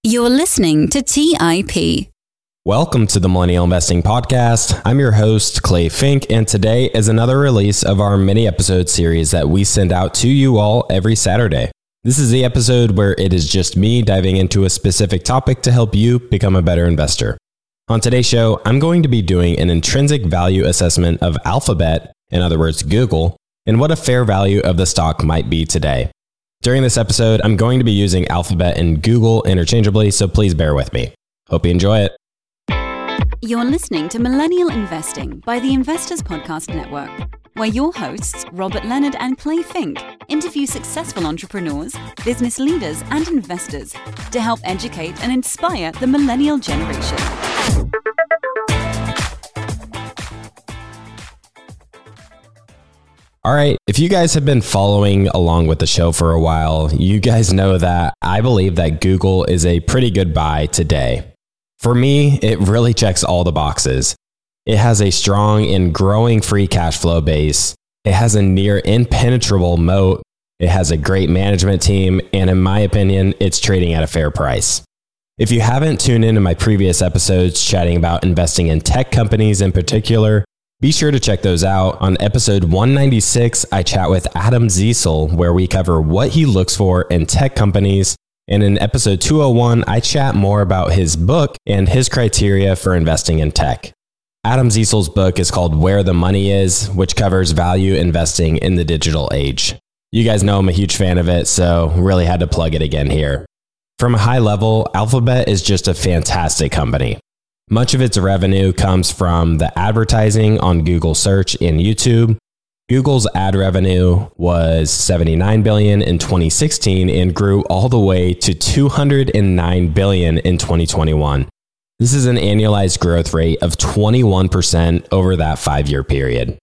You're listening to TIP. Welcome to the Millennial Investing Podcast. I'm your host, Clay Fink, and today is another release of our mini episode series that we send out to you all every Saturday. This is the episode where it is just me diving into a specific topic to help you become a better investor. On today's show, I'm going to be doing an intrinsic value assessment of Alphabet, in other words, Google, and what a fair value of the stock might be today. During this episode, I'm going to be using Alphabet and Google interchangeably, so please bear with me. Hope you enjoy it. You're listening to Millennial Investing by the Investors Podcast Network, where your hosts, Robert Leonard and Clay Fink, interview successful entrepreneurs, business leaders, and investors to help educate and inspire the millennial generation. All right, if you guys have been following along with the show for a while, you guys know that I believe that Google is a pretty good buy today. For me, it really checks all the boxes. It has a strong and growing free cash flow base. It has a near impenetrable moat. It has a great management team, and in my opinion, it's trading at a fair price. If you haven't tuned into my previous episodes chatting about investing in tech companies in particular, be sure to check those out. On episode 196, I chat with Adam Ziesel, where we cover what he looks for in tech companies. And in episode 201, I chat more about his book and his criteria for investing in tech. Adam Ziesel's book is called Where the Money Is, which covers value investing in the digital age. You guys know I'm a huge fan of it, so really had to plug it again here. From a high level, Alphabet is just a fantastic company. Much of its revenue comes from the advertising on Google Search and YouTube. Google's ad revenue was $79 billion in 2016 and grew all the way to $209 billion in 2021. This is an annualized growth rate of 21% over that 5-year period.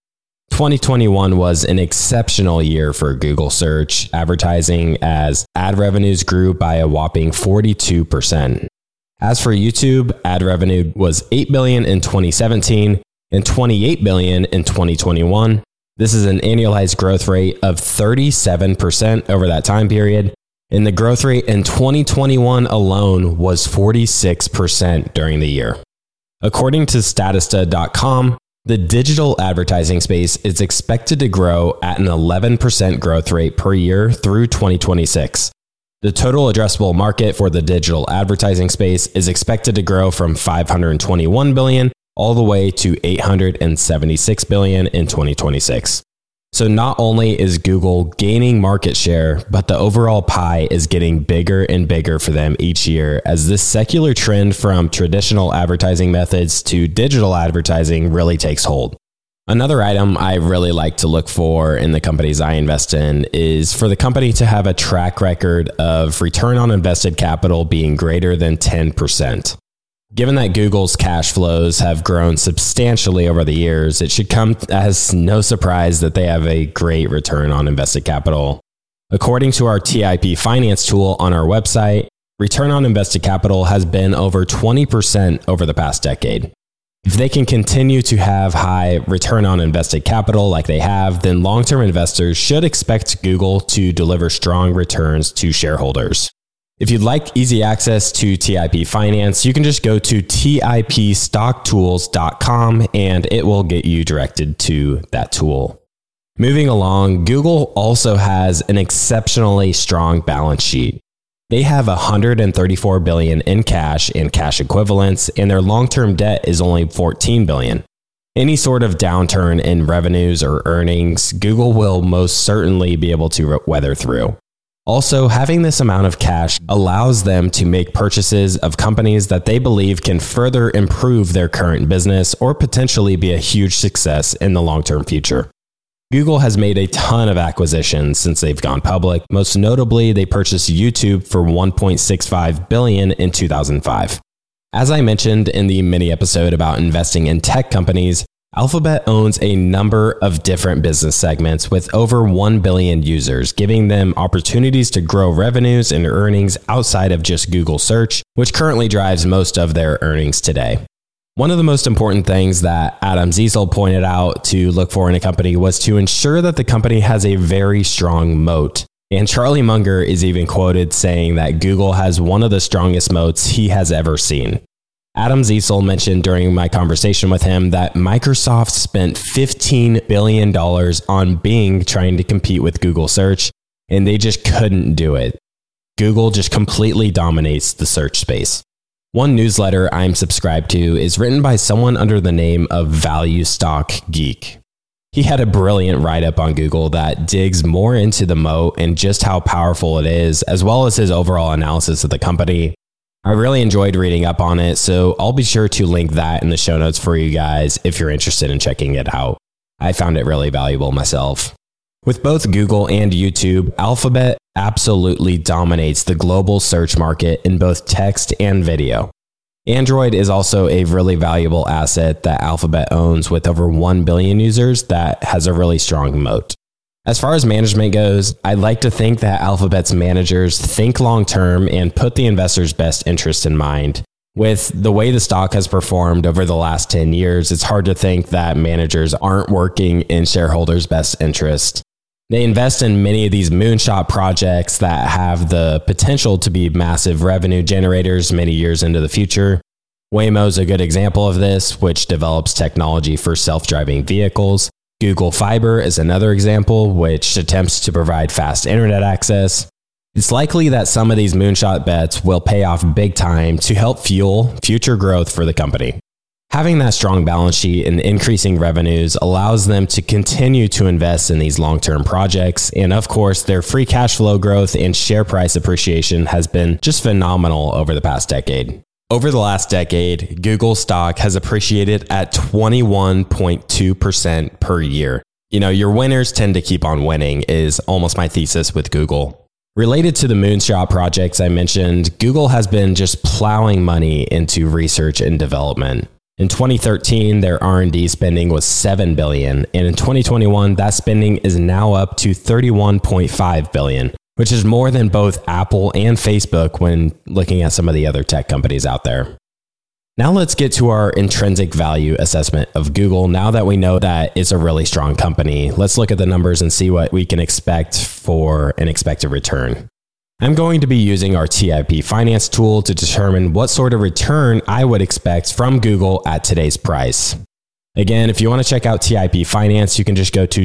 2021 was an exceptional year for Google Search advertising as ad revenues grew by a whopping 42%. As for YouTube, ad revenue was $8 billion in 2017 and $28 billion in 2021. This is an annualized growth rate of 37% over that time period, and the growth rate in 2021 alone was 46% during the year. According to Statista.com, the digital advertising space is expected to grow at an 11% growth rate per year through 2026. The total addressable market for the digital advertising space is expected to grow from $521 billion all the way to $876 billion in 2026. So not only is Google gaining market share, but the overall pie is getting bigger and bigger for them each year as this secular trend from traditional advertising methods to digital advertising really takes hold. Another item I really like to look for in the companies I invest in is for the company to have a track record of return on invested capital being greater than 10%. Given that Google's cash flows have grown substantially over the years, it should come as no surprise that they have a great return on invested capital. According to our TIP finance tool on our website, return on invested capital has been over 20% over the past decade. If they can continue to have high return on invested capital like they have, then long-term investors should expect Google to deliver strong returns to shareholders. If you'd like easy access to TIP Finance, you can just go to tipstocktools.com and it will get you directed to that tool. Moving along, Google also has an exceptionally strong balance sheet. They have $134 billion in cash and cash equivalents, and their long-term debt is only $14 billion. Any sort of downturn in revenues or earnings, Google will most certainly be able to weather through. Also, having this amount of cash allows them to make purchases of companies that they believe can further improve their current business or potentially be a huge success in the long-term future. Google has made a ton of acquisitions since they've gone public. Most notably, they purchased YouTube for $1.65 billion in 2005. As I mentioned in the mini episode about investing in tech companies, Alphabet owns a number of different business segments with over 1 billion users, giving them opportunities to grow revenues and earnings outside of just Google Search, which currently drives most of their earnings today. One of the most important things that Adam Ziesel pointed out to look for in a company was to ensure that the company has a very strong moat. And Charlie Munger is even quoted saying that Google has one of the strongest moats he has ever seen. Adam Ziesel mentioned during my conversation with him that Microsoft spent $15 billion on Bing trying to compete with Google search, and they just couldn't do it. Google just completely dominates the search space. One newsletter I'm subscribed to is written by someone under the name of Value Stock Geek. He had a brilliant write-up on Google that digs more into the moat and just how powerful it is, as well as his overall analysis of the company. I really enjoyed reading up on it, so I'll be sure to link that in the show notes for you guys if you're interested in checking it out. I found it really valuable myself. With both Google and YouTube, Alphabet absolutely dominates the global search market in both text and video. Android is also a really valuable asset that Alphabet owns with over 1 billion users that has a really strong moat. As far as management goes, I'd like to think that Alphabet's managers think long-term and put the investors' best interest in mind. With the way the stock has performed over the last 10 years, it's hard to think that managers aren't working in shareholders' best interest. They invest in many of these moonshot projects that have the potential to be massive revenue generators many years into the future. Waymo is a good example of this, which develops technology for self-driving vehicles. Google Fiber is another example, which attempts to provide fast internet access. It's likely that some of these moonshot bets will pay off big time to help fuel future growth for the company. Having that strong balance sheet and increasing revenues allows them to continue to invest in these long-term projects. And of course, their free cash flow growth and share price appreciation has been just phenomenal over the past decade. Over the last decade, Google stock has appreciated at 21.2% per year. You know, your winners tend to keep on winning is almost my thesis with Google. Related to the moonshot projects I mentioned, Google has been just plowing money into research and development. In 2013, their R&D spending was $7 billion, and in 2021, that spending is now up to $31.5 billion, which is more than both Apple and Facebook when looking at some of the other tech companies out there. Now let's get to our intrinsic value assessment of Google. Now that we know that it's a really strong company, let's look at the numbers and see what we can expect for an expected return. I'm going to be using our TIP Finance tool to determine what sort of return I would expect from Google at today's price. Again, if you want to check out TIP Finance, you can just go to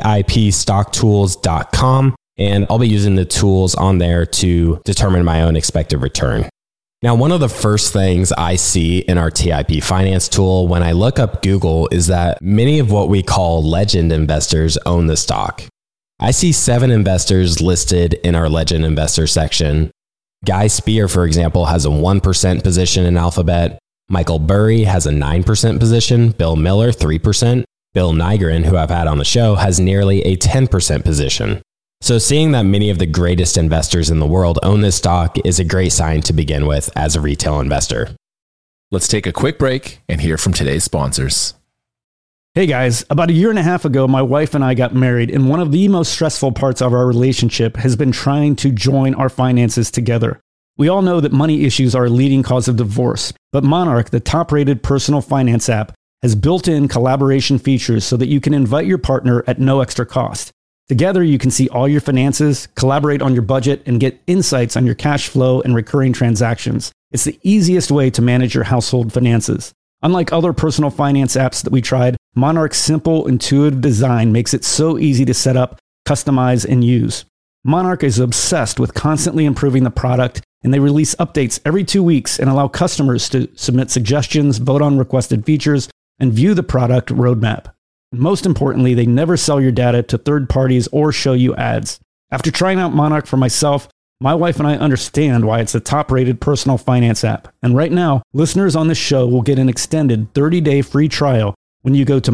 tipstocktools.com, and I'll be using the tools on there to determine my own expected return. Now, one of the first things I see in our TIP Finance tool when I look up Google is that many of what we call legend investors own the stock. I see 7 investors listed in our Legend Investor section. Guy Spear, for example, has a 1% position in Alphabet. Michael Burry has a 9% position. Bill Miller, 3%. Bill Nygren, who I've had on the show, has nearly a 10% position. So seeing that many of the greatest investors in the world own this stock is a great sign to begin with as a retail investor. Let's take a quick break and hear from today's sponsors. Hey guys, about a year and a half ago, my wife and I got married, and one of the most stressful parts of our relationship has been trying to join our finances together. We all know that money issues are a leading cause of divorce, but Monarch, the top-rated personal finance app, has built-in collaboration features so that you can invite your partner at no extra cost. Together, you can see all your finances, collaborate on your budget, and get insights on your cash flow and recurring transactions. It's the easiest way to manage your household finances. Unlike other personal finance apps that we tried, Monarch's simple, intuitive design makes it so easy to set up, customize, and use. Monarch is obsessed with constantly improving the product, and they release updates every 2 weeks and allow customers to submit suggestions, vote on requested features, and view the product roadmap. Most importantly, they never sell your data to third parties or show you ads. After trying out Monarch for myself, my wife and I understand why it's a top-rated personal finance app. And right now, listeners on this show will get an extended 30-day free trial when you go to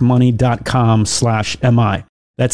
monarchmoney.com/MI. That's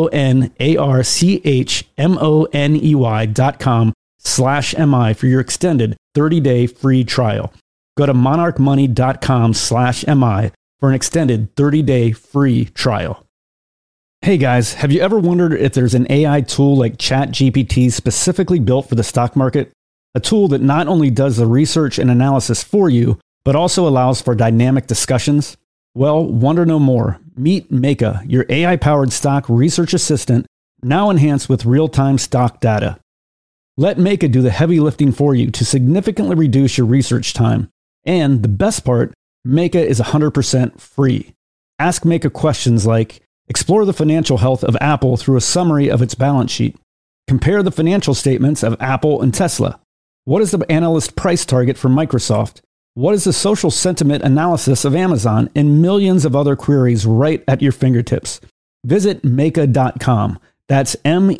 monarchmoney.com/MI for your extended 30-day free trial. Go to monarchmoney.com/MI for an extended 30-day free trial. Hey guys, have you ever wondered if there's an AI tool like ChatGPT specifically built for the stock market? A tool that not only does the research and analysis for you, but also allows for dynamic discussions? Well, wonder no more. Meet Meka, your AI-powered stock research assistant now enhanced with real-time stock data. Let Meka do the heavy lifting for you to significantly reduce your research time. And the best part, Meka is 100% free. Ask Meka questions like, explore the financial health of Apple through a summary of its balance sheet. Compare the financial statements of Apple and Tesla. What is the analyst price target for Microsoft? What is the social sentiment analysis of Amazon? And millions of other queries right at your fingertips. Visit Meka.com. That's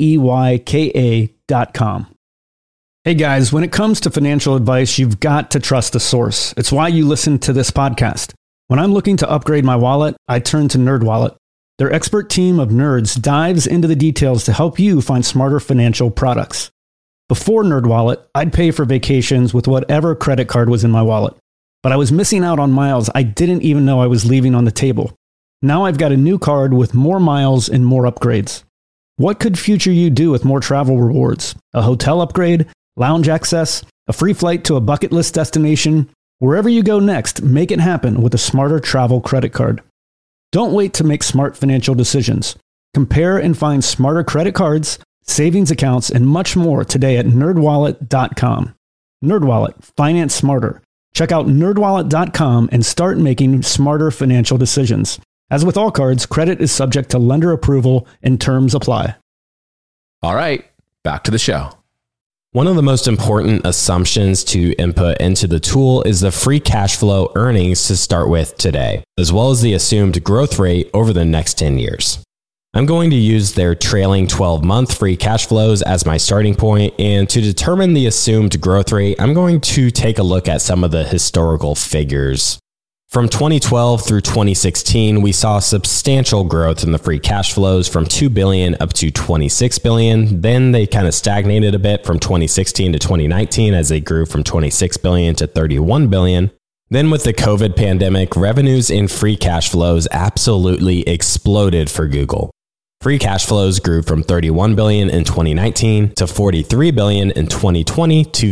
MEYKA.com. Hey guys, when it comes to financial advice, you've got to trust the source. It's why you listen to this podcast. When I'm looking to upgrade my wallet, I turn to NerdWallet. Their expert team of nerds dives into the details to help you find smarter financial products. Before NerdWallet, I'd pay for vacations with whatever credit card was in my wallet. But I was missing out on miles I didn't even know I was leaving on the table. Now I've got a new card with more miles and more upgrades. What could future you do with more travel rewards? A hotel upgrade? Lounge access? A free flight to a bucket list destination? Wherever you go next, make it happen with a smarter travel credit card. Don't wait to make smart financial decisions. Compare and find smarter credit cards, savings accounts, and much more today at nerdwallet.com. NerdWallet, finance smarter. Check out nerdwallet.com and start making smarter financial decisions. As with all cards, credit is subject to lender approval and terms apply. All right, back to the show. One of the most important assumptions to input into the tool is the free cash flow earnings to start with today, as well as the assumed growth rate over the next 10 years. I'm going to use their trailing 12-month free cash flows as my starting point, and to determine the assumed growth rate, I'm going to take a look at some of the historical figures. From 2012 through 2016, we saw substantial growth in the free cash flows from $2 billion up to $26 billion. Then they kind of stagnated a bit from 2016 to 2019 as they grew from $26 billion to $31 billion. Then with the COVID pandemic, revenues and free cash flows absolutely exploded for Google. Free cash flows grew from $31 billion in 2019 to $43 billion in 2020 to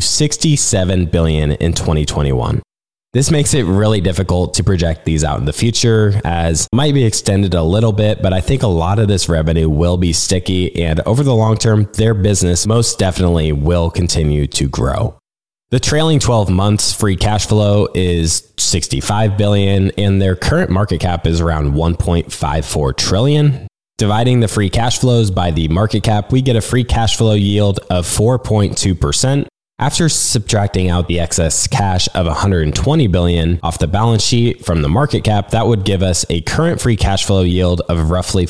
$67 billion in 2021. This makes it really difficult to project these out in the future, as it might be extended a little bit, but I think a lot of this revenue will be sticky, and over the long term, their business most definitely will continue to grow. The trailing 12 months free cash flow is $65 billion, and their current market cap is around $1.54 trillion. Dividing the free cash flows by the market cap, we get a free cash flow yield of 4.2%. After subtracting out the excess cash of $120 billion off the balance sheet from the market cap, that would give us a current free cash flow yield of roughly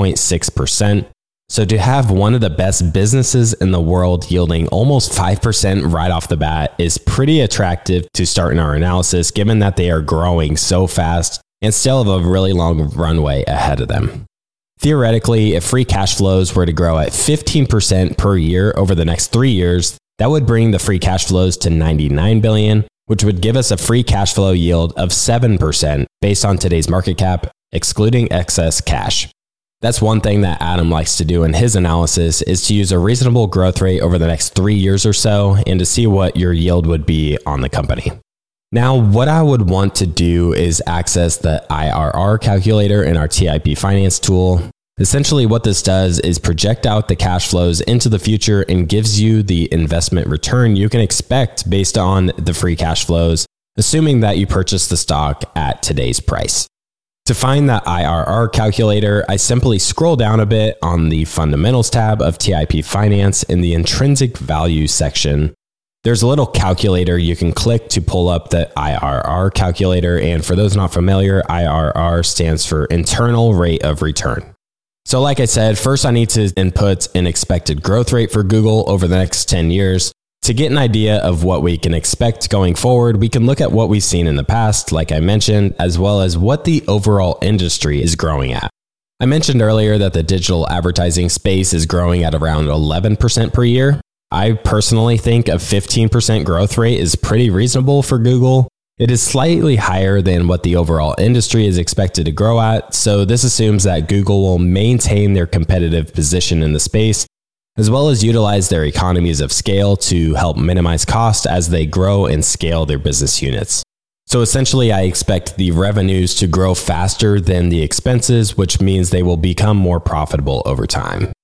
4.6%. So to have one of the best businesses in the world yielding almost 5% right off the bat is pretty attractive to start in our analysis, given that they are growing so fast and still have a really long runway ahead of them. Theoretically, if free cash flows were to grow at 15% per year over the next 3 years, that would bring the free cash flows to $99 billion, which would give us a free cash flow yield of 7% based on today's market cap, excluding excess cash. That's one thing that Adam likes to do in his analysis, is to use a reasonable growth rate over the next 3 years or so and to see what your yield would be on the company. Now, what I would want to do is access the IRR calculator in our TIP Finance tool. Essentially, what this does is project out the cash flows into the future and gives you the investment return you can expect based on the free cash flows, assuming that you purchase the stock at today's price. To find that IRR calculator, I simply scroll down a bit on the Fundamentals tab of TIP Finance in the Intrinsic Value section. There's a little calculator you can click to pull up the IRR calculator, and for those not familiar, IRR stands for Internal Rate of Return. So like I said, first I need to input an expected growth rate for Google over the next 10 years. To get an idea of what we can expect going forward, we can look at what we've seen in the past, like I mentioned, as well as what the overall industry is growing at. I mentioned earlier that the digital advertising space is growing at around 11% per year. I personally think a 15% growth rate is pretty reasonable for Google. It is slightly higher than what the overall industry is expected to grow at, so this assumes that Google will maintain their competitive position in the space, as well as utilize their economies of scale to help minimize cost as they grow and scale their business units. So essentially, I expect the revenues to grow faster than the expenses, which means they will become more profitable over time.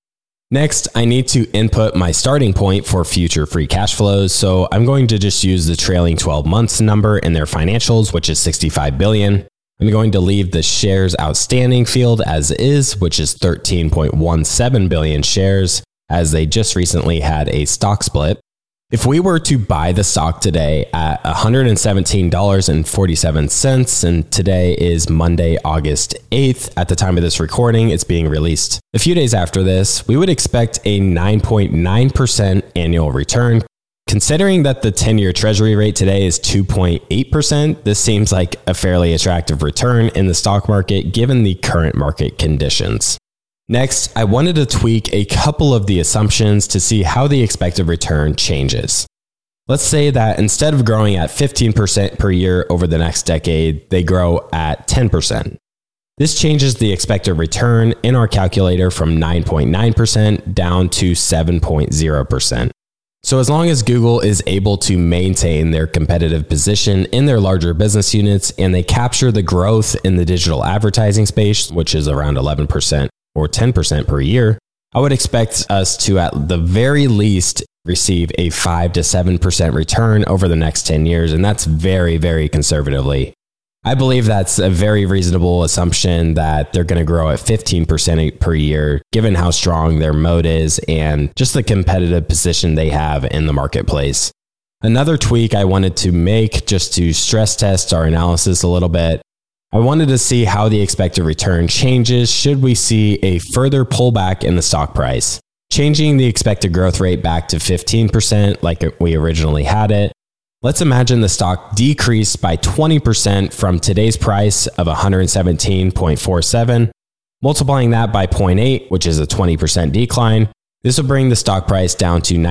Next, I need to input my starting point for future free cash flows. So I'm going to just use the trailing 12 months number in their financials, which is 65 billion. I'm going to leave the shares outstanding field as is, which is 13.17 billion shares, as they just recently had a stock split. If we were to buy the stock today at $117.47, and today is Monday, August 8th, at the time of this recording, it's being released a few days after this, we would expect a 9.9% annual return. Considering that the 10-year treasury rate today is 2.8%, this seems like a fairly attractive return in the stock market given the current market conditions. Next, I wanted to tweak a couple of the assumptions to see how the expected return changes. Let's say that instead of growing at 15% per year over the next decade, they grow at 10%. This changes the expected return in our calculator from 9.9% down to 7.0%. So as long as Google is able to maintain their competitive position in their larger business units and they capture the growth in the digital advertising space, which is around 11%, or 10% per year, I would expect us to at the very least receive a 5 to 7% return over the next 10 years. And that's very, very conservatively. I believe that's a very reasonable assumption that they're going to grow at 15% per year, given how strong their moat is and just the competitive position they have in the marketplace. Another tweak I wanted to make just to stress test our analysis a little bit, I wanted to see how the expected return changes should we see a further pullback in the stock price. Changing the expected growth rate back to 15% like we originally had it. Let's imagine the stock decreased by 20% from today's price of 117.47. Multiplying that by 0.8, which is a 20% decline, this will bring the stock price down to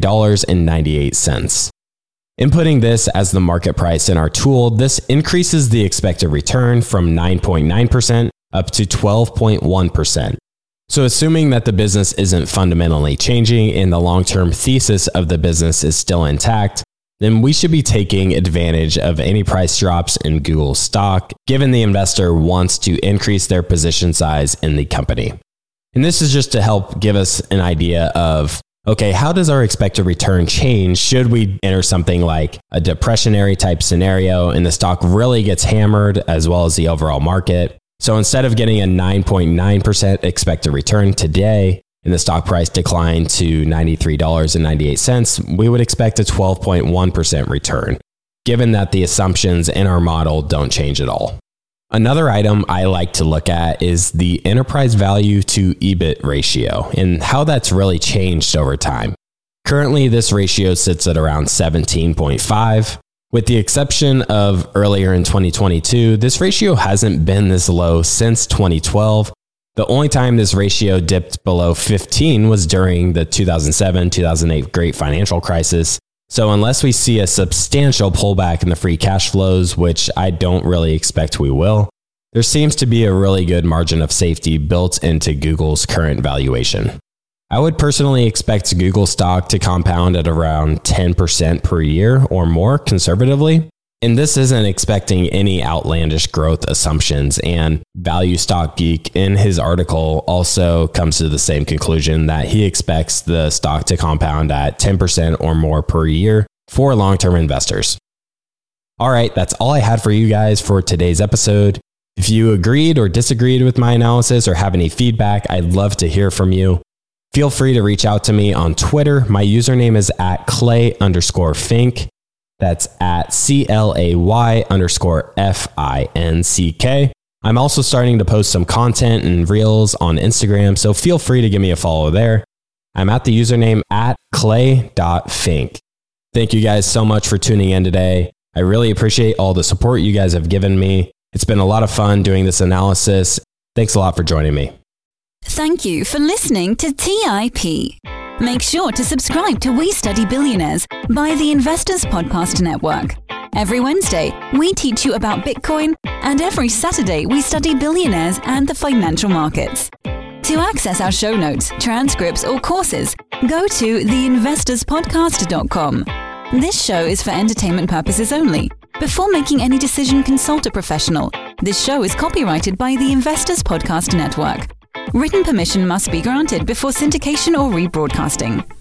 $93.98. Inputting this as the market price in our tool, this increases the expected return from 9.9% up to 12.1%. So assuming that the business isn't fundamentally changing and the long-term thesis of the business is still intact, then we should be taking advantage of any price drops in Google's stock, given the investor wants to increase their position size in the company. And this is just to help give us an idea of, okay, how does our expected return change should we enter something like a depressionary type scenario and the stock really gets hammered as well as the overall market? So instead of getting a 9.9% expected return today and the stock price declined to $93.98, we would expect a 12.1% return, given that the assumptions in our model don't change at all. Another item I like to look at is the enterprise value to EBIT ratio and how that's really changed over time. Currently, this ratio sits at around 17.5. With the exception of earlier in 2022, this ratio hasn't been this low since 2012. The only time this ratio dipped below 15 was during the 2007-2008 Great Financial Crisis. So unless we see a substantial pullback in the free cash flows, which I don't really expect we will, there seems to be a really good margin of safety built into Google's current valuation. I would personally expect Google stock to compound at around 10% per year or more conservatively. And this isn't expecting any outlandish growth assumptions. And Value Stock Geek in his article also comes to the same conclusion that he expects the stock to compound at 10% or more per year for long-term investors. All right, that's all I had for you guys for today's episode. If you agreed or disagreed with my analysis or have any feedback, I'd love to hear from you. Feel free to reach out to me on Twitter. My username is @Clay_Fink. That's @CLAY_FINCK. I'm also starting to post some content and reels on Instagram, so feel free to give me a follow there. I'm at the username @clay.fink. Thank you guys so much for tuning in today. I really appreciate all the support you guys have given me. It's been a lot of fun doing this analysis. Thanks a lot for joining me. Thank you for listening to TIP. Make sure to subscribe to We Study Billionaires by the Investors Podcast Network. Every Wednesday, we teach you about Bitcoin, and every Saturday, we study billionaires and the financial markets. To access our show notes, transcripts, or courses, go to theinvestorspodcast.com. This show is for entertainment purposes only. Before making any decision, consult a professional. This show is copyrighted by the Investors Podcast Network. Written permission must be granted before syndication or rebroadcasting.